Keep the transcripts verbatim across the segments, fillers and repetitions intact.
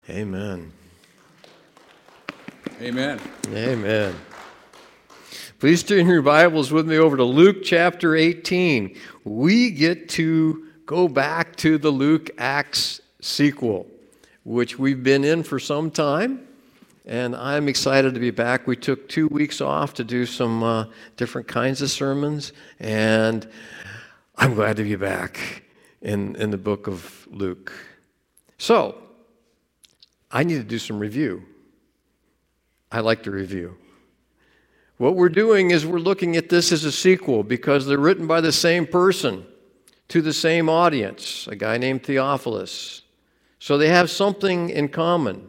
Amen. Amen. Amen. Please turn your Bibles with me over to Luke chapter eighteen. We get to go back to the Luke Acts sequel, which we've been in for some time, and I'm excited to be back. We took two weeks off to do some uh, different kinds of sermons, and I'm glad to be back in, in the book of Luke. So, I need to do some review. I like to review. What we're doing is we're looking at this as a sequel because they're written by the same person to the same audience, a guy named Theophilus. So they have something in common.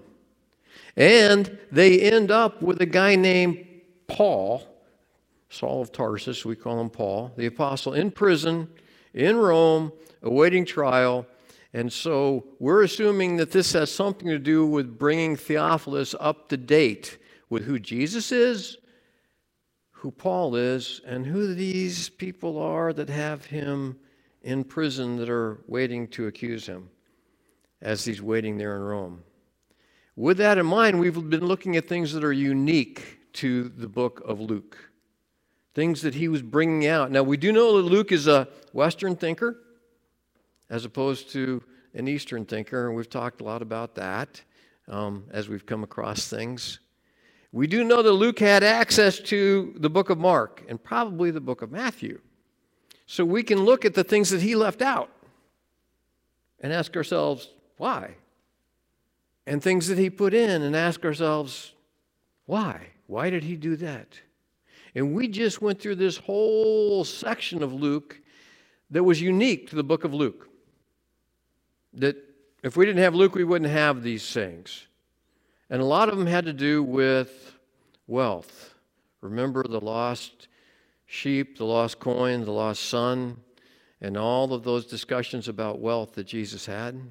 And they end up with a guy named Paul, Saul of Tarsus, we call him Paul, the apostle, in prison, in Rome, awaiting trial. And so we're assuming that this has something to do with bringing Theophilus up to date with who Jesus is, who Paul is, and who these people are that have him in prison that are waiting to accuse him as he's waiting there in Rome. With that in mind, we've been looking at things that are unique to the book of Luke, things that he was bringing out. Now, we do know that Luke is a Western thinker as opposed to an Eastern thinker, and we've talked a lot about that um, as we've come across things. We do know that Luke had access to the book of Mark and probably the book of Matthew. So we can look at the things that he left out and ask ourselves, why? And things that he put in and ask ourselves, why? Why did he do that? And we just went through this whole section of Luke that was unique to the book of Luke. That if we didn't have Luke, we wouldn't have these things. And a lot of them had to do with wealth. Remember the lost sheep, the lost coin, the lost son, and all of those discussions about wealth that Jesus had.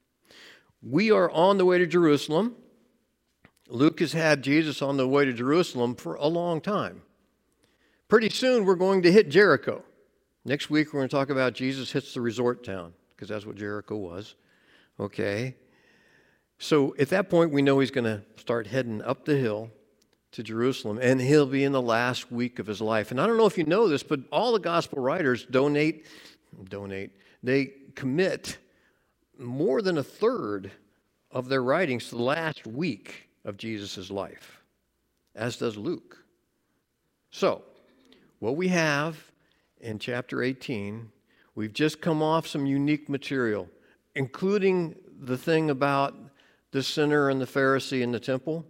We are on the way to Jerusalem. Luke has had Jesus on the way to Jerusalem for a long time. Pretty soon we're going to hit Jericho. Next week we're going to talk about Jesus hits the resort town, because that's what Jericho was. Okay. So at that point we know he's going to start heading up the hill to Jerusalem, and he'll be in the last week of his life. And I don't know if you know this, but all the gospel writers donate, donate, they commit more than a third of their writings to the last week of Jesus' life, as does Luke. So, what we have in chapter eighteen, we've just come off some unique material, including the thing about the sinner and the Pharisee in the temple.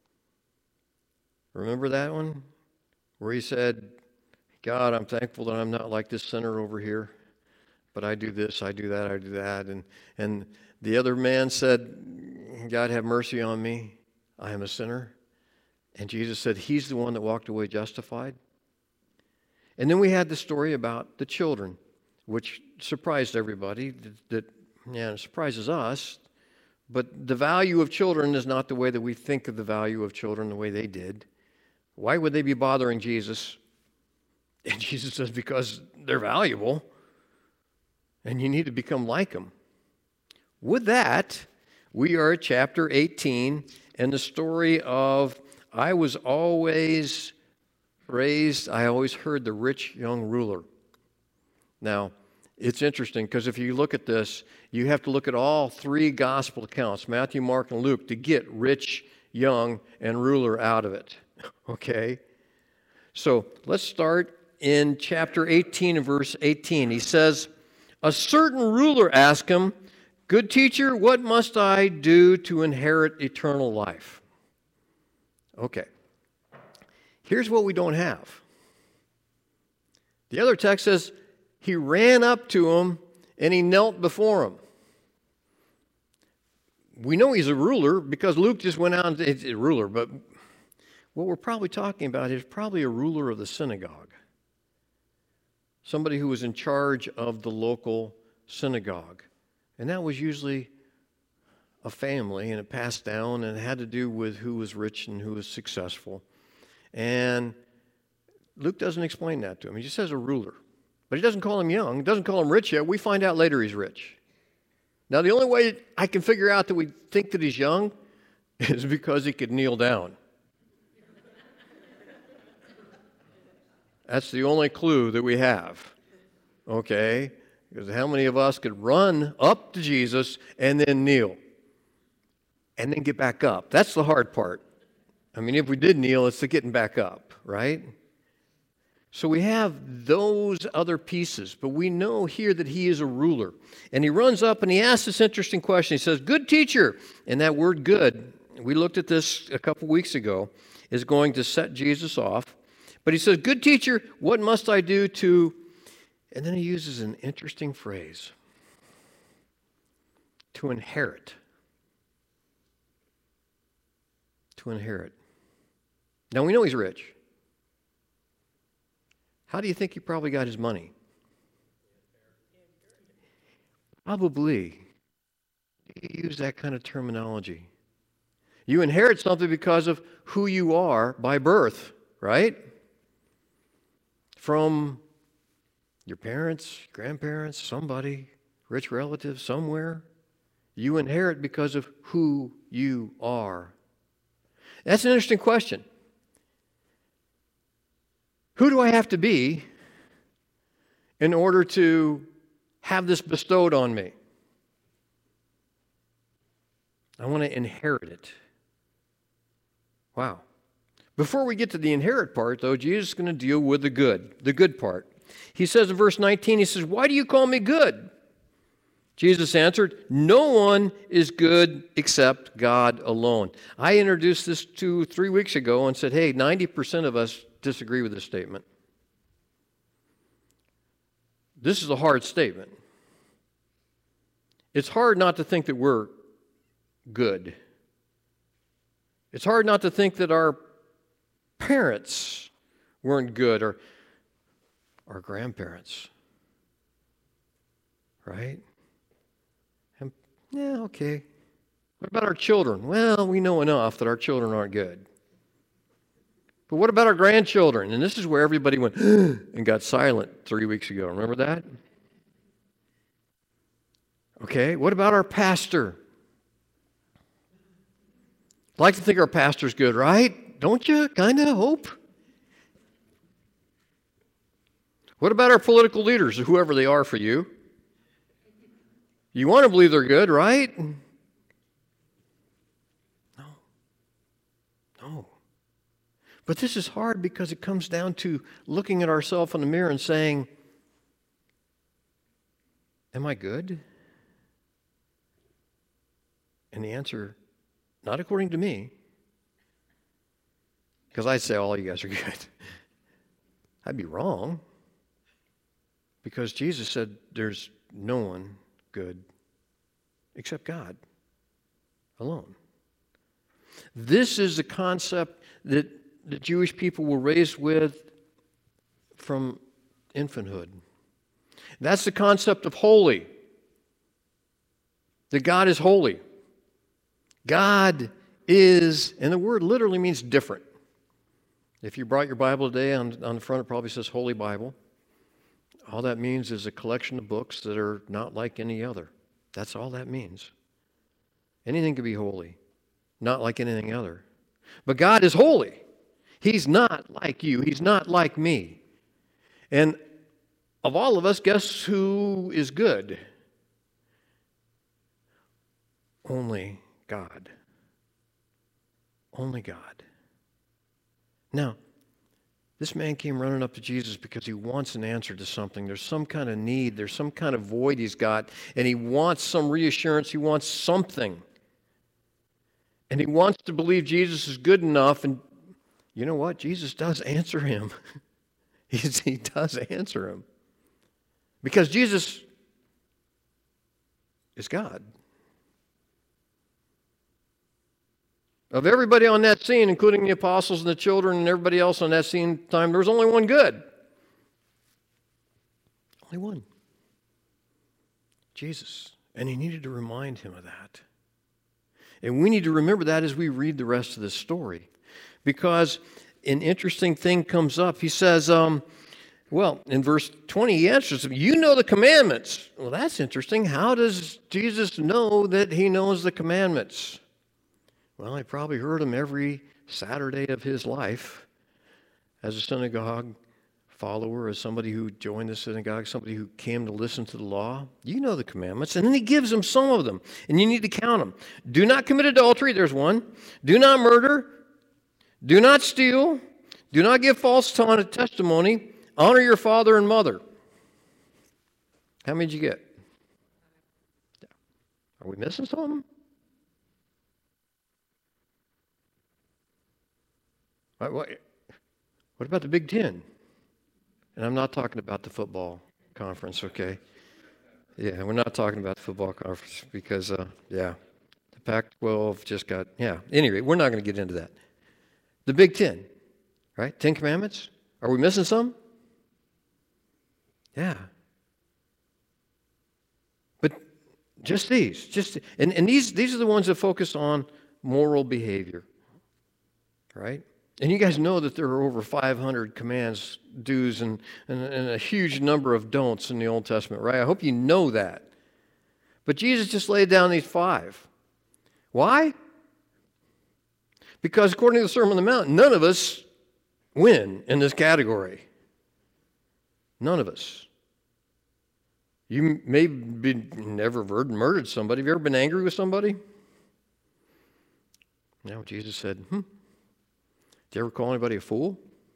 Remember that one? Where he said, God, I'm thankful that I'm not like this sinner over here. But I do this, I do that, I do that. And, and the other man said, God, have mercy on me. I am a sinner. And Jesus said, he's the one that walked away justified. And then we had the story about the children, which surprised everybody. That, that yeah, it surprises us. But the value of children is not the way that we think of the value of children, the way they did. Why would they be bothering Jesus? And Jesus says, because they're valuable. And you need to become like them. With that, we are at chapter eighteen, and the story of, I was always raised, I always heard the rich young ruler. Now, it's interesting, because if you look at this, you have to look at all three gospel accounts, Matthew, Mark, and Luke, to get rich, young, and ruler out of it. Okay? So, let's start in chapter eighteen and verse eighteen. He says, a certain ruler asked him, good teacher, what must I do to inherit eternal life? Okay. Here's what we don't have. The other text says, he ran up to him and he knelt before him. We know he's a ruler because Luke just went out and it's a ruler, but what we're probably talking about is probably a ruler of the synagogue. Somebody who was in charge of the local synagogue. And that was usually a family, and it passed down, and it had to do with who was rich and who was successful. And Luke doesn't explain that to him. He just says a ruler. But he doesn't call him young. He doesn't call him rich yet. We find out later he's rich. Now, the only way I can figure out that we think that he's young is because he could kneel down. That's the only clue that we have, okay? Because how many of us could run up to Jesus and then kneel and then get back up? That's the hard part. I mean, if we did kneel, it's the getting back up, right? So we have those other pieces, but we know here that he is a ruler. And he runs up and he asks this interesting question. He says, "Good teacher," and that word "good," we looked at this a couple weeks ago, is going to set Jesus off. But he says, "Good teacher, what must I do to..." And then he uses an interesting phrase, to inherit. To inherit. Now we know he's rich. How do you think he probably got his money? Probably. You use that kind of terminology. You inherit something because of who you are by birth, right? From your parents, grandparents, somebody, rich relative somewhere. You inherit because of who you are. That's an interesting question. Who do I have to be in order to have this bestowed on me? I want to inherit it. Wow. Before we get to the inherit part, though, Jesus is going to deal with the good, the good part. He says in verse nineteen, he says, "Why do you call me good?" Jesus answered, "No one is good except God alone." I introduced this two, three weeks ago and said, hey, ninety percent of us disagree with this statement. This is a hard statement. It's hard not to think that we're good. It's hard not to think that our parents weren't good, or our grandparents, right? And, yeah, okay. What about our children? Well, we know enough that our children aren't good. But what about our grandchildren? And this is where everybody went and got silent three weeks ago. Remember that? Okay, what about our pastor? I'd like to think our pastor's good, right? Don't you kind of hope? What about our political leaders, whoever they are for you? You want to believe they're good, right? No. No. But this is hard because it comes down to looking at ourselves in the mirror and saying, am I good? And the answer, not according to me, because I'd say all you guys are good. I'd be wrong. Because Jesus said there's no one good except God alone. This is the concept that the Jewish people were raised with from infanthood. That's the concept of holy. That God is holy. God is, and the word literally means different. If you brought your Bible today, on, on the front it probably says Holy Bible. All that means is a collection of books that are not like any other. That's all that means. Anything can be holy, not like anything other. But God is holy. He's not like you. He's not like me. And of all of us, guess who is good? Only God. Only God. Now, this man came running up to Jesus because he wants an answer to something. There's some kind of need. There's some kind of void he's got. And he wants some reassurance. He wants something. And he wants to believe Jesus is good enough. And you know what? Jesus does answer him. He's, he does answer him. Because Jesus is God. Of everybody on that scene, including the apostles and the children and everybody else on that scene time, there was only one good. Only one. Jesus. And he needed to remind him of that. And we need to remember that as we read the rest of this story. Because an interesting thing comes up. He says, um, Well, in verse twenty, he answers them, you know the commandments. Well, that's interesting. How does Jesus know that he knows the commandments? Well, I probably heard them every Saturday of his life as a synagogue follower, as somebody who joined the synagogue, somebody who came to listen to the law. You know the commandments. And then he gives them some of them, and you need to count them. Do not commit adultery, there's one. Do not murder. Do not steal. Do not give false testimony. Honor your father and mother. How many did you get? Are we missing something? What, what, what about the Big Ten? And I'm not talking about the football conference, okay? Yeah, we're not talking about the football conference because, uh, yeah, the Pac twelve just got, yeah. Anyway, we're not going to get into that. The Big Ten, right? Ten Commandments? Are we missing some? Yeah. But just these, just and, and these these are the ones that focus on moral behavior, right? And you guys know that there are over five hundred commands, do's, and, and, and a huge number of don'ts in the Old Testament, right? I hope you know that. But Jesus just laid down these five. Why? Because according to the Sermon on the Mount, none of us win in this category. None of us. You may be never murdered somebody. Have you ever been angry with somebody? No, Jesus said, hmm. Did you ever call anybody a fool?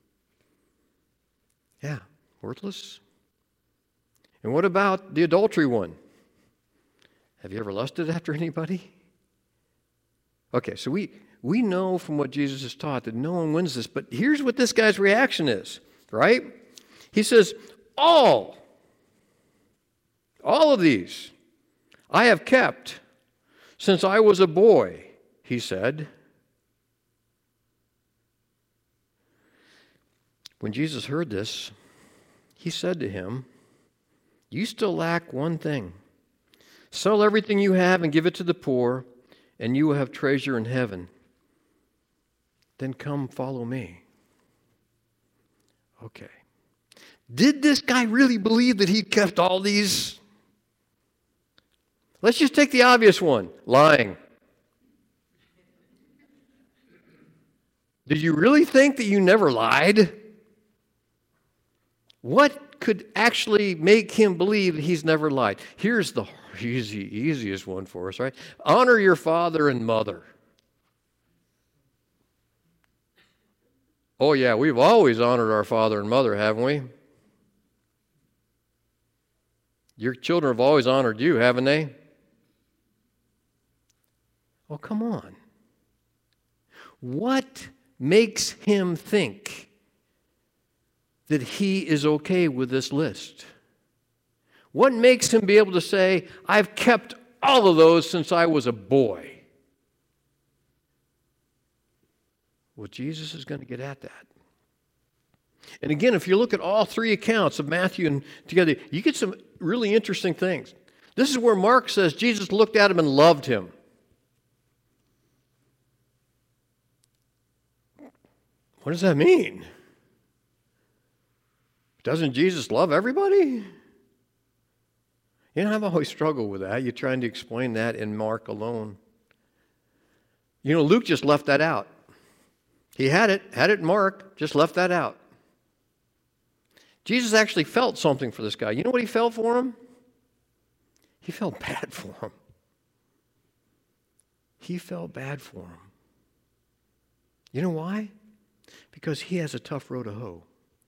Yeah, worthless. And what about the adultery one? Have you ever lusted after anybody? Okay, so we, we know from what Jesus has taught that no one wins this, but here's what this guy's reaction is, right? He says, all, all of these I have kept since I was a boy, he said. When Jesus heard this, he said to him, you still lack one thing. Sell everything you have and give it to the poor, and you will have treasure in heaven. Then come follow me. Okay. Did this guy really believe that he'd kept all these? Let's just take the obvious one, lying. Did you really think that you never lied? What could actually make him believe that he's never lied? Here's the easy, easiest one for us, right? Honor your father and mother. Oh, yeah, we've always honored our father and mother, haven't we? Your children have always honored you, haven't they? Oh, come on. What makes him think that he is okay with this list? What makes him be able to say, I've kept all of those since I was a boy? Well, Jesus is going to get at that. And again, if you look at all three accounts of Matthew and together, you get some really interesting things. This is where Mark says Jesus looked at him and loved him. What does that mean? Doesn't Jesus love everybody? You know, I've always struggled with that. You're trying to explain that in Mark alone. You know, Luke just left that out. He had it, had it in Mark, just left that out. Jesus actually felt something for this guy. You know what he felt for him? He felt bad for him. He felt bad for him. You know why? Because he has a tough row to hoe.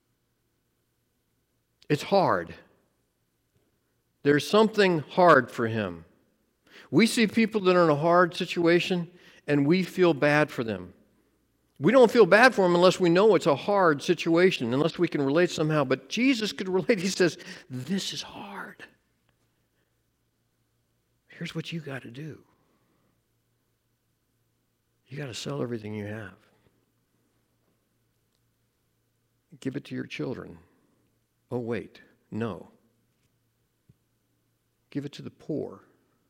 It's hard. There's something hard for him. We see people that are in a hard situation and we feel bad for them. We don't feel bad for them unless we know it's a hard situation, unless we can relate somehow. But Jesus could relate. He says, this is hard. Here's what you got to do. You got to sell everything you have. Give it to your children. Oh, wait, no. Give it to the poor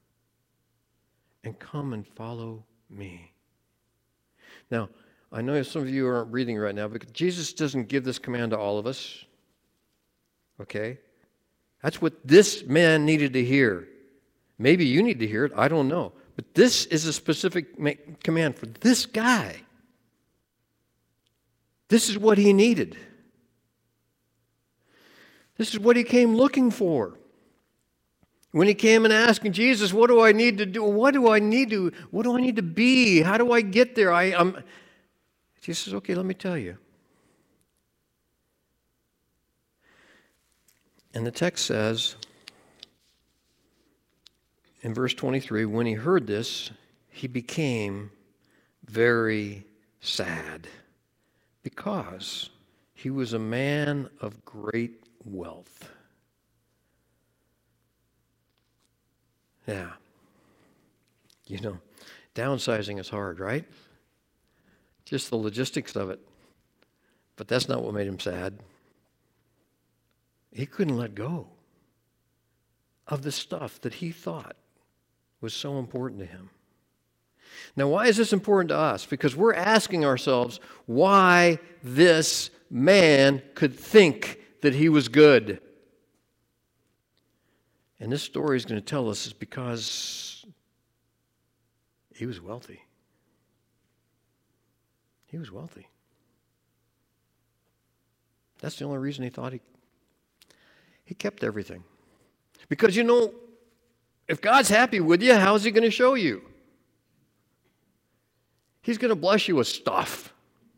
and come and follow me. Now, I know some of you aren't reading right now, but Jesus doesn't give this command to all of us. Okay? That's what this man needed to hear. Maybe you need to hear it. I don't know. But this is a specific ma- command for this guy. This is what he needed. This is what he came looking for. When he came and asking Jesus, what do I need to do? What do I need to, what do I need to be? How do I get there? I, I'm, Jesus says, okay, let me tell you. And the text says, in verse twenty-three, when he heard this, he became very sad because he was a man of great wealth. Yeah. You know, downsizing is hard, right? Just the logistics of it. But that's not what made him sad. He couldn't let go of the stuff that he thought was so important to him. Now, why is this important to us? Because we're asking ourselves why this man could think that he was good. And this story is going to tell us is because he was wealthy. He was wealthy. That's the only reason he thought he he kept everything. Because, you know, if God's happy with you, how is he going to show you? He's going to bless you with stuff.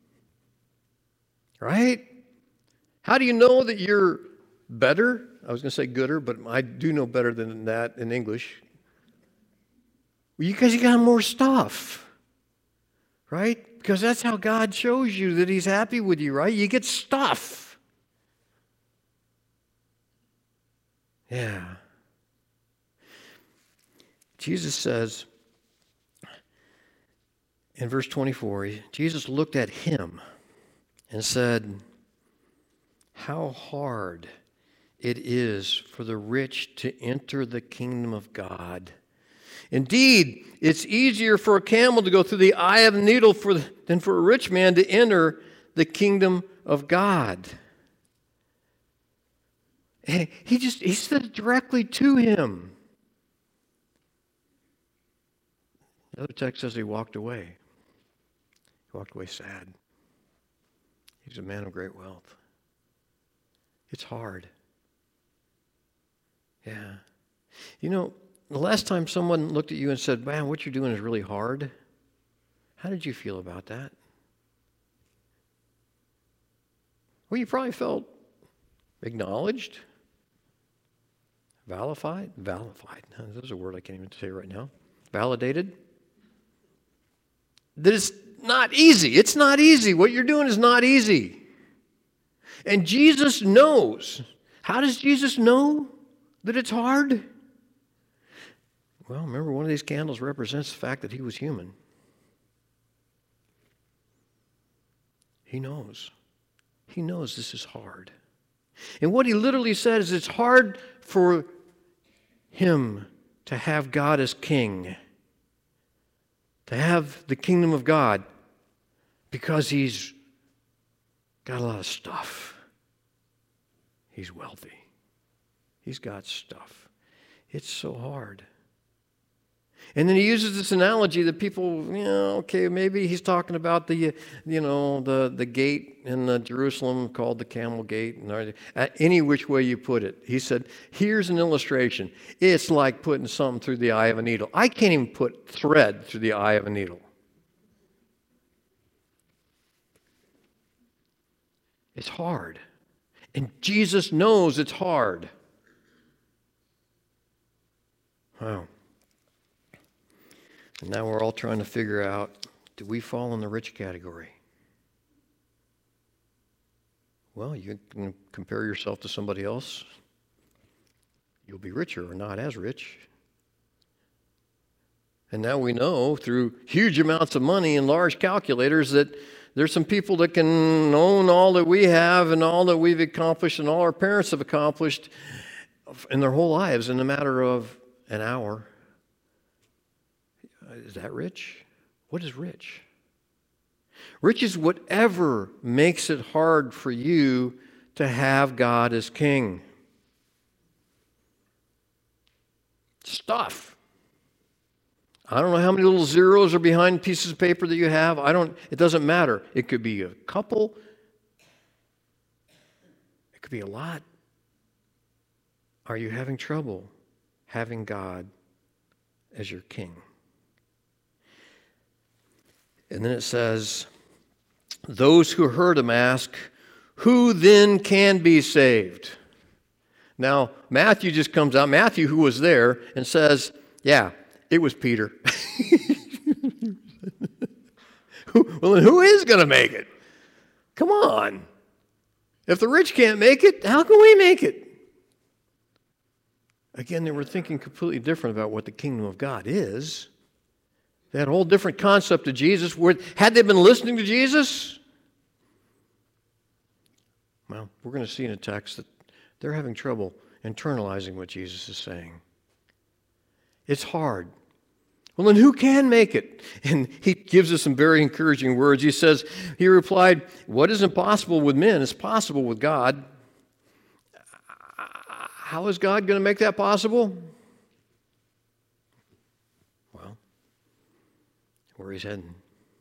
Right? How do you know that you're better? I was going to say gooder, but I do know better than that in English. Because you got more stuff. Right? Because that's how God shows you that he's happy with you, right? You get stuff. Yeah. Jesus says in verse twenty-four, Jesus looked at him and said, how hard it is for the rich to enter the kingdom of God. Indeed, it's easier for a camel to go through the eye of a needle for, than for a rich man to enter the kingdom of God. And he just, he said it directly to him. The other text says he walked away. He walked away sad. He's a man of great wealth. It's hard. Yeah. You know, the last time someone looked at you and said, man, what you're doing is really hard, how did you feel about that? Well, you probably felt acknowledged, valified, valified. There's a word I can't even say right now. Validated. That it's not easy. It's not easy. What you're doing is not easy. And Jesus knows. How does Jesus know that it's hard? Well, remember, one of these candles represents the fact that he was human. He knows. He knows this is hard. And what he literally said is it's hard for him to have God as king, to have the kingdom of God, because he's got a lot of stuff. He's wealthy. He's got stuff. It's so hard. And then he uses this analogy that people, you know, okay, maybe he's talking about the, you know, the, the gate in uh, Jerusalem called the Camel Gate. And any which way you put it. He said, here's an illustration. It's like putting something through the eye of a needle. I can't even put thread through the eye of a needle. It's hard. And Jesus knows it's hard. Wow. And now we're all trying to figure out, do we fall in the rich category? Well, you can compare yourself to somebody else. You'll be richer or not as rich. And now we know through huge amounts of money and large calculators that there's some people that can own all that we have and all that we've accomplished and all our parents have accomplished in their whole lives in a matter of an hour. Is that rich? What is rich? Rich is whatever makes it hard for you to have God as king. Stuff. I don't know how many little zeros are behind pieces of paper that you have. I don't, it doesn't matter. It could be a couple. It could be a lot. Are you having trouble having God as your king? And then it says, those who heard him ask, who then can be saved? Now, Matthew just comes out, Matthew, who was there, and says, yeah, it was Peter. Well, then who is going to make it? Come on. If the rich can't make it, how can we make it? Again, they were thinking completely different about what the kingdom of God is. They had a whole different concept of Jesus. Had they been listening to Jesus? Well, we're going to see in a text that they're having trouble internalizing what Jesus is saying. It's hard. Well, then who can make it? And he gives us some very encouraging words. He says, he replied, what is impossible with men is possible with God. How is God going to make that possible? Well, where he's heading.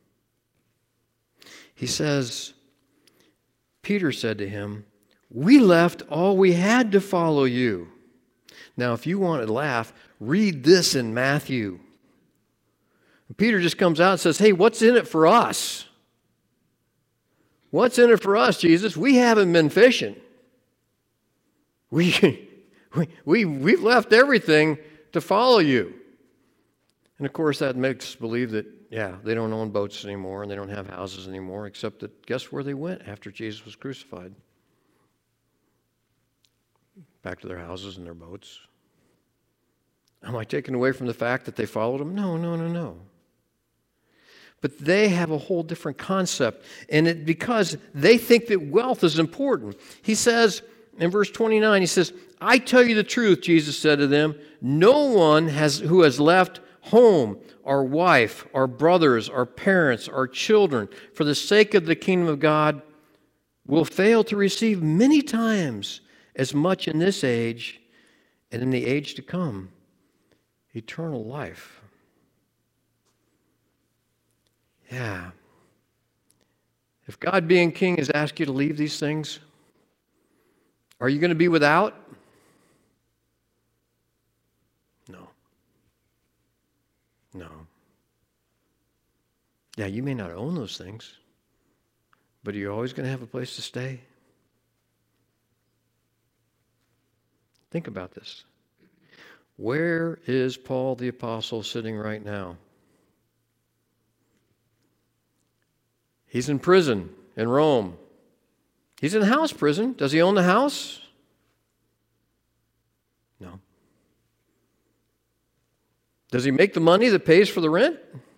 He says, Peter said to him, we left all we had to follow you. Now, if you want to laugh, read this in Matthew. Peter just comes out and says, hey, what's in it for us? What's in it for us, Jesus? We haven't been fishing. We, we, we, we've left everything to follow you. And of course, that makes us believe that, yeah, they don't own boats anymore and they don't have houses anymore, except that guess where they went after Jesus was crucified? Back to their houses and their boats. Am I taken away from the fact that they followed him? No, no, no, no. But they have a whole different concept, and it because they think that wealth is important. He says in verse twenty-nine, he says, I tell you the truth, Jesus said to them, no one has who has left home, or wife, or brothers, or parents, or children, for the sake of the kingdom of God, will fail to receive many times as much in this age and in the age to come, eternal life. Yeah. If God being king has asked you to leave these things, are you going to be without? No. No. Yeah, you may not own those things, but are you always going to have a place to stay? Think about this. Where is Paul the Apostle sitting right now? He's in prison in Rome. He's in house prison. Does he own the house? No. Does he make the money that pays for the rent?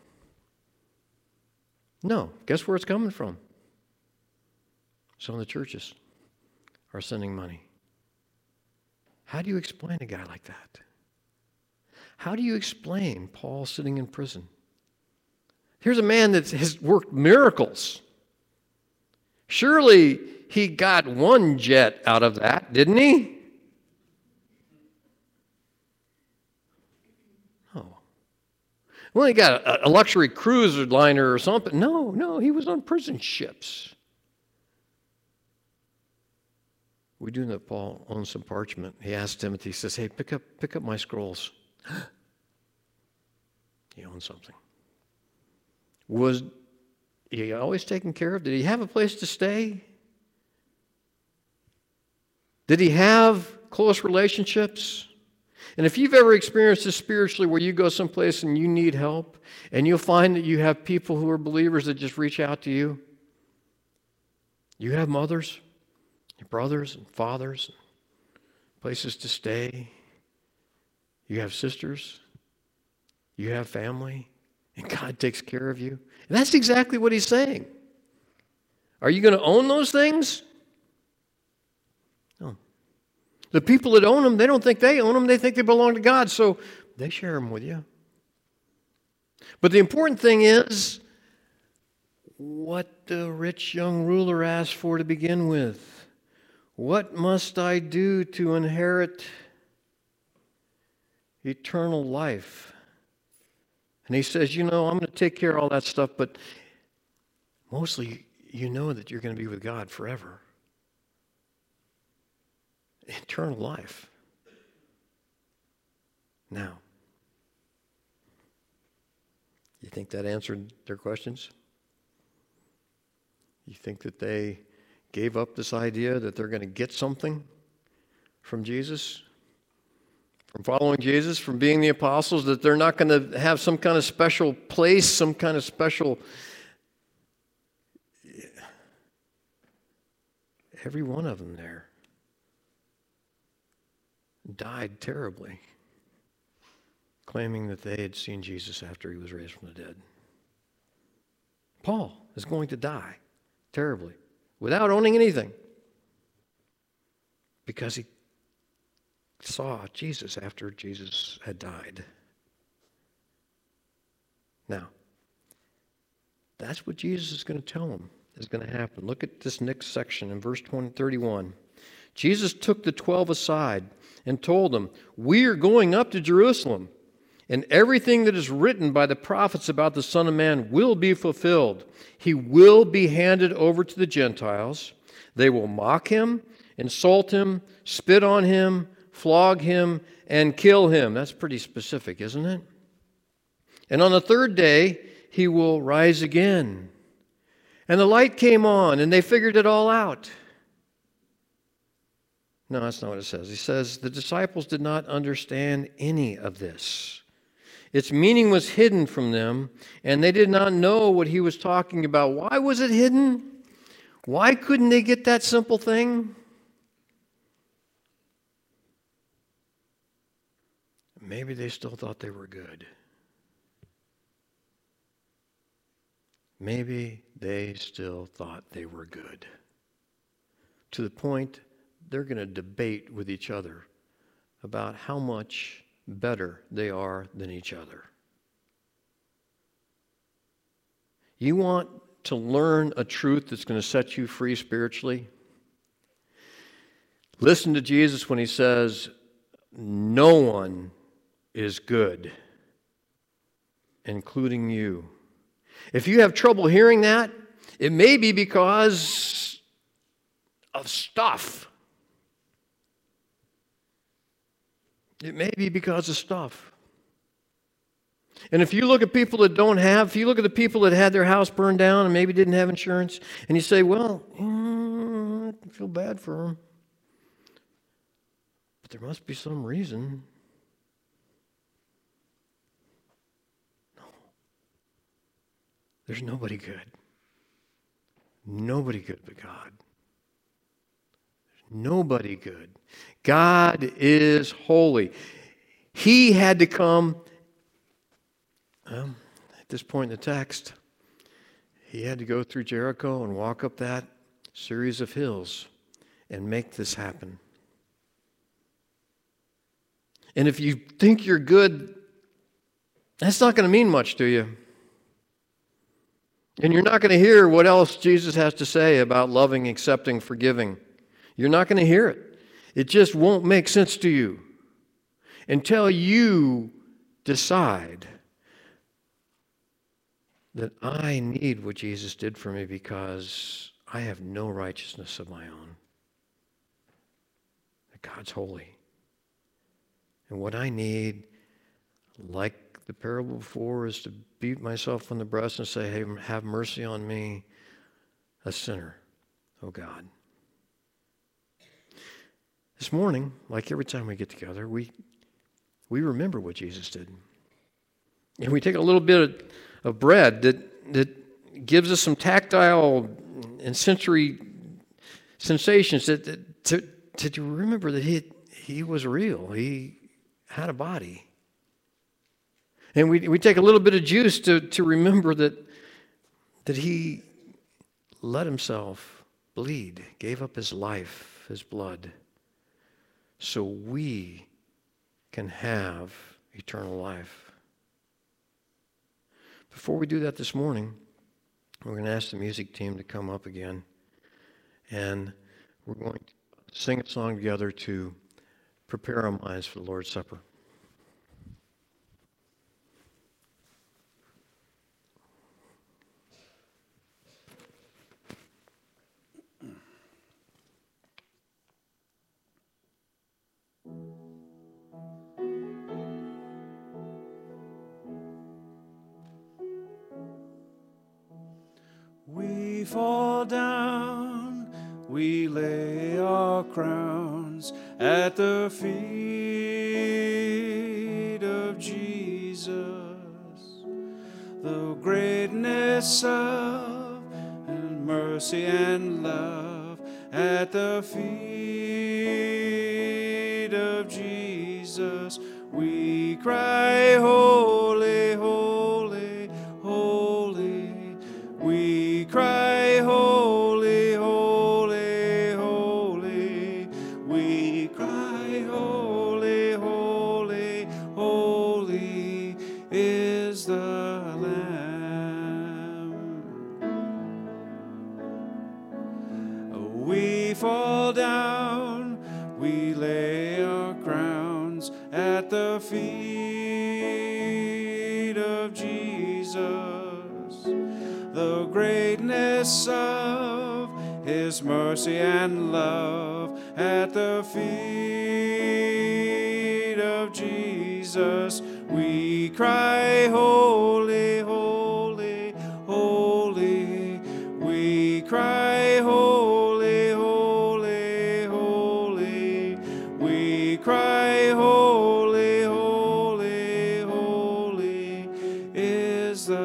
No. Guess where it's coming from? Some of the churches are sending money. How do you explain a guy like that? How do you explain Paul sitting in prison? Here's a man that has worked miracles. Surely he got one jet out of that, didn't he? No. Well, he got a luxury cruiser liner or something. No, no, he was on prison ships. We do know that Paul owns some parchment. He asked Timothy, he says, hey, pick up, pick up my scrolls. He owns something. Was he always taken care of? Did he have a place to stay? Did he have close relationships? And if you've ever experienced this spiritually where you go someplace and you need help, and you'll find that you have people who are believers that just reach out to you, you have mothers, your brothers and fathers, places to stay. You have sisters. You have family. And God takes care of you. And that's exactly what he's saying. Are you going to own those things? No. The people that own them, they don't think they own them. They think they belong to God. So they share them with you. But the important thing is what the rich young ruler asked for to begin with. What must I do to inherit eternal life. And he says, you know, I'm going to take care of all that stuff, but mostly you know that you're going to be with God forever. Eternal life. Now, you think that answered their questions? You think that they gave up this idea that they're going to get something from Jesus? From following Jesus, from being the apostles, that they're not going to have some kind of special place, some kind of special... Every one of them there died terribly, claiming that they had seen Jesus after he was raised from the dead. Paul is going to die terribly without owning anything because he saw Jesus after Jesus had died. Now, that's what Jesus is going to tell them is going to happen. Look at this next section in verse thirty-one. Jesus took the twelve aside and told them, "We are going up to Jerusalem, and everything that is written by the prophets about the Son of Man will be fulfilled. He will be handed over to the Gentiles. They will mock him, insult him, spit on him, flog him, and kill him." That's pretty specific, isn't it? "And on the third day, he will rise again." And the light came on, and they figured it all out. No, that's not what it says. He says, the disciples did not understand any of this. Its meaning was hidden from them, and they did not know what he was talking about. Why was it hidden? Why couldn't they get that simple thing? Maybe they still thought they were good. Maybe they still thought they were good. To the point they're going to debate with each other about how much better they are than each other. You want to learn a truth that's going to set you free spiritually? Listen to Jesus when he says, "No one is good, including you." If you have trouble hearing that, it may be because of stuff. It may be because of stuff. And if you look at people that don't have, if you look at the people that had their house burned down and maybe didn't have insurance, and you say, well, mm, I feel bad for them. But there must be some reason. No. There's nobody good. Nobody good but God. Nobody good. God is holy. He had to come, well, at this point in the text, he had to go through Jericho and walk up that series of hills and make this happen. And if you think you're good, that's not going to mean much to you. And you're not going to hear what else Jesus has to say about loving, accepting, forgiving. You're not going to hear it. It just won't make sense to you until you decide that I need what Jesus did for me because I have no righteousness of my own. That God's holy. And what I need, like the parable before, is to beat myself on the breast and say, hey, have mercy on me, a sinner, oh God. This morning, like every time we get together, we we remember what Jesus did. And we take a little bit of, of bread that, that gives us some tactile and sensory sensations that, that to, to remember that he, he was real. He had a body. And we, we take a little bit of juice to, to remember that, that he let himself bleed, gave up his life, his blood, so we can have eternal life. Before we do that this morning, we're going to ask the music team to come up again, and we're going to sing a song together to prepare our minds for the Lord's Supper. we fall down, we lay our crowns at the feet of Jesus. The greatness of and mercy and love at the feet of Jesus. We cry, holy, holy, holy. We cry, holy, holy, holy. We cry, holy, holy, holy is the Lamb. We fall down, we lay our crowns at the feet of Jesus. The greatness of his mercy and love at the feet of Jesus. We cry, holy, holy, holy. We cry, holy, holy, holy. We cry, holy, holy, holy is the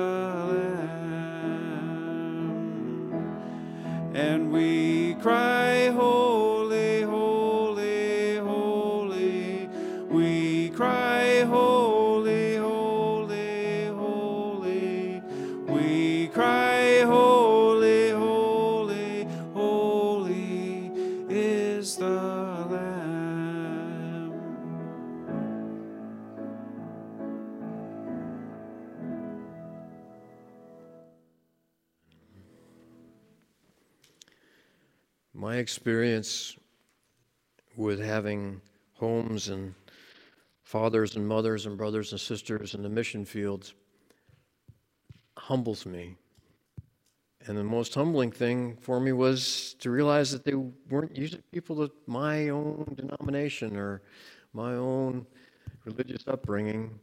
Lamb. And we cry, holy, holy, holy. We cry, holy, holy, holy. We cry, holy, holy, holy is the Lamb. My experience with having homes and fathers and mothers and brothers and sisters in the mission fields humbles me. And the most humbling thing for me was to realize that they weren't usually people of my own denomination or my own religious upbringing.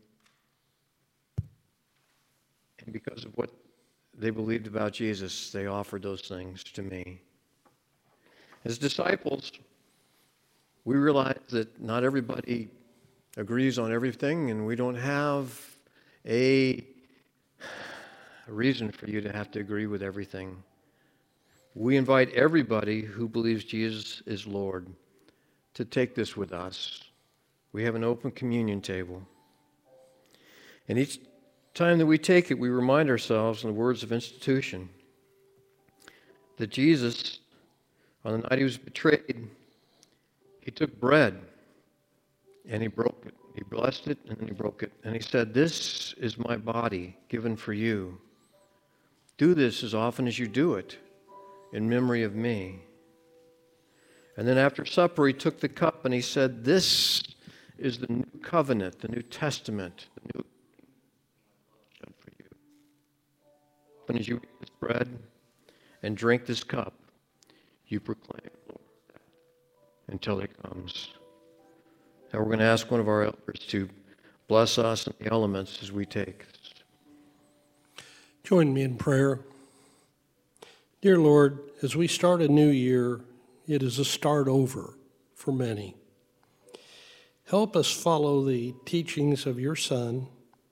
And because of what they believed about Jesus, they offered those things to me. As disciples, we realize that not everybody agrees on everything, and we don't have a reason for you to have to agree with everything. We invite everybody who believes Jesus is Lord to take this with us. We have an open communion table. And each time that we take it, we remind ourselves, in the words of institution, that Jesus, on the night he was betrayed, he took bread and he broke it. He blessed it and then he broke it. And he said, "This is my body given for you. Do this as often as you do it in memory of me." And then after supper, he took the cup and he said, "This is the new covenant, the New Testament, the new shed for you. And as you eat this bread and drink this cup, you proclaim, Lord, until he comes." Now we're going to ask one of our elders to bless us and the elements as we take this. Join me in prayer. Dear Lord, as we start a new year, it is a start over for many. Help us follow the teachings of your Son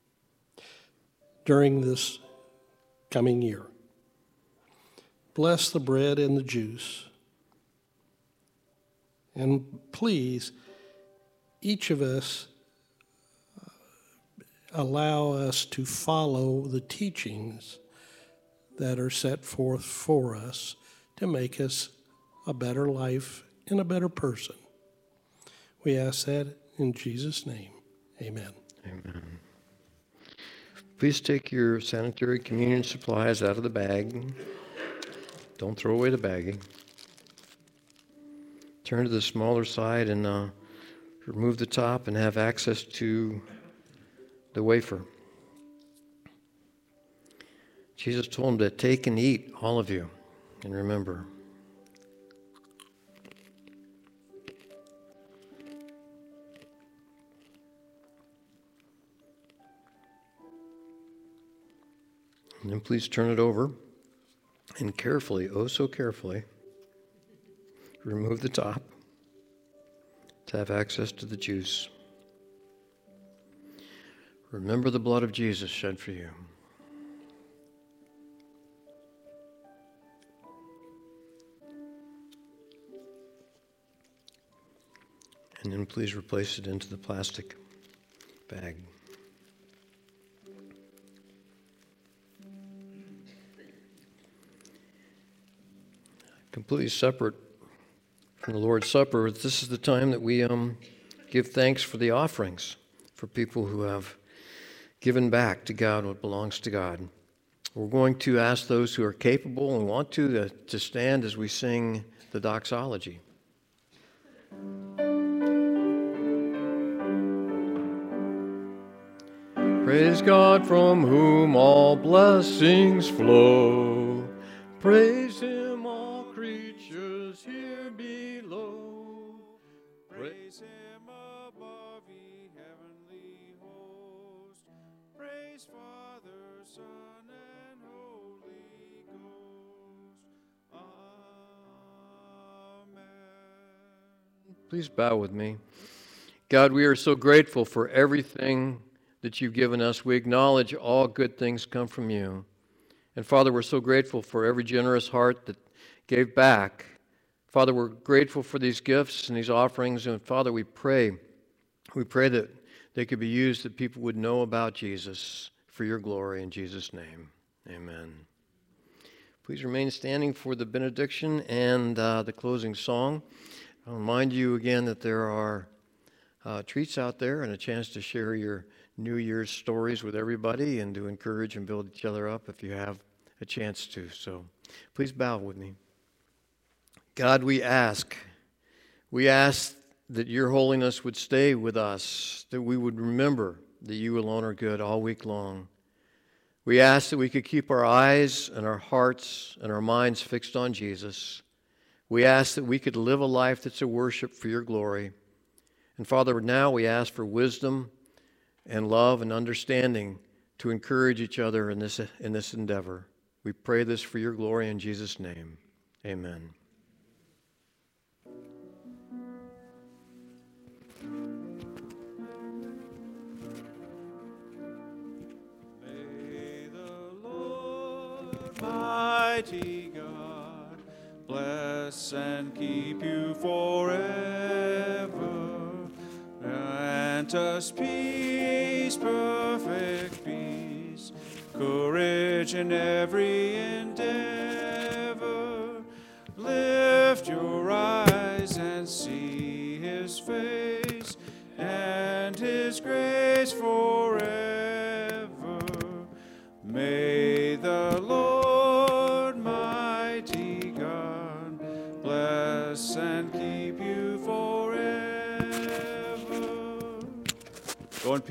during this coming year. Bless the bread and the juice. And please, each of us allow us to follow the teachings that are set forth for us to make us a better life and a better person. We ask that in Jesus' name. Amen. Amen. Please take your sanitary communion supplies out of the bag. Don't throw away the baggie. Turn to the smaller side and uh, remove the top and have access to the wafer. Jesus told him to take and eat, all of you, and remember. And then please turn it over And carefully, oh so carefully, remove the top to have access to the juice. Remember the blood of Jesus shed for you. And then please replace it into the plastic bag. Completely separate from the Lord's Supper, this is the time that we um, give thanks for the offerings for people who have given back to God what belongs to God. We're going to ask those who are capable and want to to, to stand as we sing the doxology. Praise God from whom all blessings flow. Praise Him, all creatures here below. Praise Him above, ye heavenly host. Praise Father, Son, and Holy Ghost. Amen. Please bow with me. God, we are so grateful for everything that you've given us. We acknowledge all good things come from you. And Father, we're so grateful for every generous heart that gave back. Father, we're grateful for these gifts and these offerings. And Father, we pray, we pray that they could be used, that people would know about Jesus for your glory. In Jesus' name, amen. Please remain standing for the benediction and uh, the closing song. I'll remind you again that there are uh, treats out there and a chance to share your New Year's stories with everybody and to encourage and build each other up if you have a chance to. So please bow with me. God, we ask, we ask that your holiness would stay with us, that we would remember that you alone are good all week long. We ask that we could keep our eyes and our hearts and our minds fixed on Jesus. We ask that we could live a life that's a worship for your glory. And Father, now we ask for wisdom and love and understanding to encourage each other in this, in this endeavor. We pray this for your glory in Jesus' name. Amen. May the Lord, mighty God, bless and keep you forever. Grant us peace, perfect peace, courage in every endeavor. Lift your eyes and see his face, and his grace for